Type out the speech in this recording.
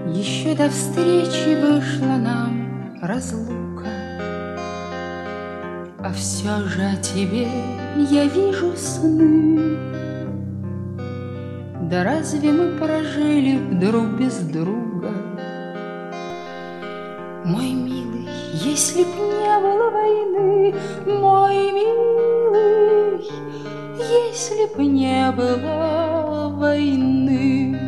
Еще до встречи вышла нам разлука, а все же о тебе я вижу сны. Да разве мы прожили друг без друга? Мой милый, если б не было войны, мой милый, если б не было войны.